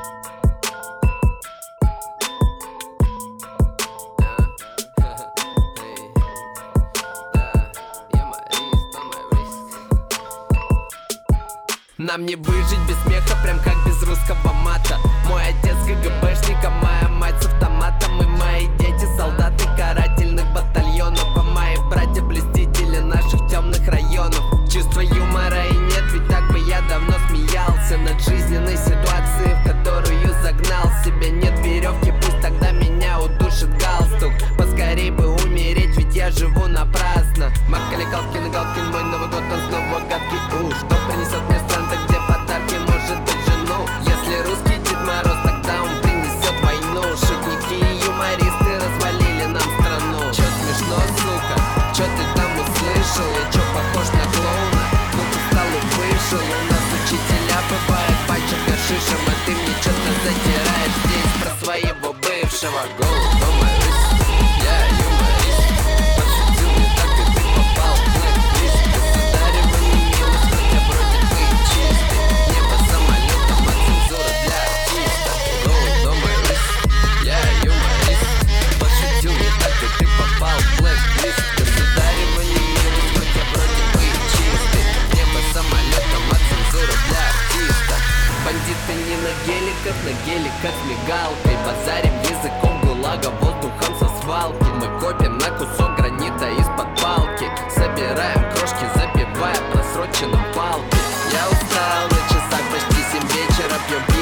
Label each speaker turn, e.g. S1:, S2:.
S1: Нам не выжить без смеха, прям как без русского мата. Мой отец КГБшник, а моя мать с автоматом. И мои дети солдаты карательных батальонов, а мои братья блюстители наших темных районов. Чувства юмора и нет, ведь так бы я давно смеялся над жизненной ситуацией, в которую загнал себя. Нет веревки, пусть тогда меня удушит галстук. Поскорей бы умереть, ведь я живу напрасно. Макали Галкин и Галкин, мой Новый год, он снова гадкий. Что принесет мне стран, где подарки, может быть, жену? Если русский Дед Мороз, тогда он принесет войну. Шутники и юмористы развалили нам страну. Чё смешно, сука? Чё ты там услышал? Я чё похож на клоуна? Ну ты встал и вышел. У нас учителя бывает пачек гашишем, а ты мне чё-то затираешь здесь про своего бывшего. Голубь, дома, я юморист. Пошутил не так, и ты попал в блэк-лист. Государева не милость, хотя вроде бы и чистый. Небо самолетом, а цензура для артиста. Голубь, дома, я юморист. Пошутил не так, и ты попал в блэк-лист. Государева не милость, хотя вроде бы и чистый. Небо самолетом, а цензура для артиста. Бандиты не на геликах с мигалкой. Базарим языком ГУЛАГа, воздухом со свалки. Мы копим на кусок гранита из-под палки. Собираем крошки, запивая просроченным палки. Я устал, на часах почти 7 вечера, пьем